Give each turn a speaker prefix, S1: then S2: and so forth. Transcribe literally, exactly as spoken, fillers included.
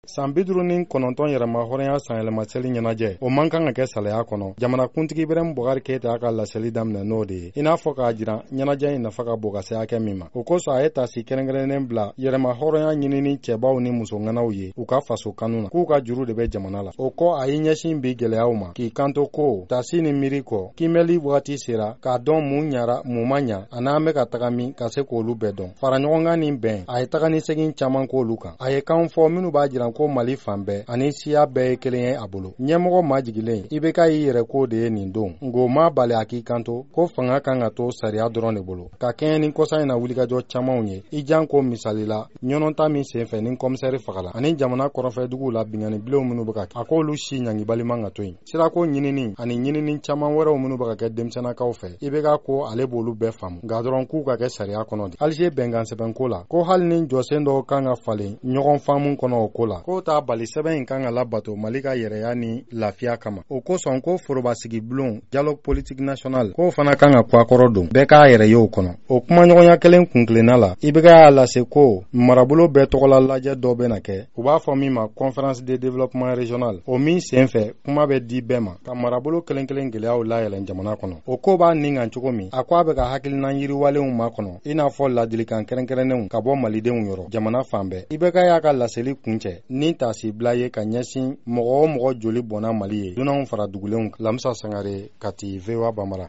S1: san bi duuru ni kɔnɔntɔn yɛrɛma hɔrɔnya san yɛlɛma seli ɲɛnajɛ o man kan ka kɛ salaya kɔnɔ. Jamanakuntigi Ibrahim Bubakari Keyita ka laseli daminɛ n'o de ye, i n'a fɔ k'a jira ɲɛnajɛ in nafa ka bon ka se hakɛ min ma. O kosɔn a ye tasi kɛrɛnkɛrɛnnen bila yɛrɛma hɔrɔnya ɲinini cɛbaw ni musoŋanaw ye u ka faso kanu na k'u ka juru de bɛ jamana la. O kɔ a ye ɲɛsin bi gɛlɛyaw ma k'i kanto ko tasi ni miiri kɔ kimɛli wagati sera k'a dɔn mun ɲara mun ma ɲa a n'an bɛ ka taga min ka se k'olu bɛɛ dɔn. Fara ɲɔgɔnkan ni bɛn a ye taga ni segin caman k'olu kan. A ye kan fɔ minnu b'a jira ko Mali fan bɛɛ ani siya bɛɛ ye kelen ye a bolo. Ɲɛmɔgɔ majigilen I B K y'i yɛrɛ ko de ye nin don. Ngo ma bali a k'i kanto ko fanga kan ka to sariya dɔrɔn de bolo. Ka kɛɲɛ ni kɔsa in na wulikajɔ camanw ye. I jan ko misali la ɲɔnɔnta min senfɛ ni komisɛri fagala ani jamana kɔrɔfɛduguw la bingani bilenw minnu bɛ ka kɛ. A k'olu si ɲangibali man ka to yen. Sirako ɲinini ani ɲinini caman wɛrɛw minnu bɛ ka kɛ denmisɛnnakaw fɛ I B K ko ale b'olu bɛɛ faamu nka dɔrɔn k'u ka kɛ sariya kɔnɔ de. Alize bɛnkan sɛbɛnko la ko hali ni jɔsen dɔw kan ka falen ɲɔgɔn faamu kɔnɔ o ko la k'o t'a bali sɛbɛn in kan ka labato Mali ka yɛrɛya ni lafiya kama. O kosɔn ko forobasigi bulon dialogue politique national k'o fana kan ka kuwakɔrɔ don bɛɛ k'a yɛrɛ ye o kɔnɔ. O kumaɲɔgɔnya kelen kunkilenna la I B K y'a lase ko marabolo bɛɛ tɔgɔla lajɛ dɔ bɛna kɛ u b'a fɔ min ma conférence de développement régional. O min senfɛ kuma bɛ di bɛɛ ma ka marabolo kelen kelen gɛlɛyaw layɛlɛn jamana kɔnɔ. O ko b'a nin kan cogo min a ko a bɛ ka hakilina yiriwalenw ma kɔnɔ i n'a fɔ ladilikan kɛrɛnkɛrɛnnenw ka bɔ malidenw yɔrɔ jamana fan bɛɛ. I B K y'a ka laseli kuncɛ ni tasi bila ye ka ɲɛsin mɔgɔ o mɔgɔ joli bɔnna Mali ye dunanw fara dugulenw. Lamisa Sangare, Kati, V O A Bamara.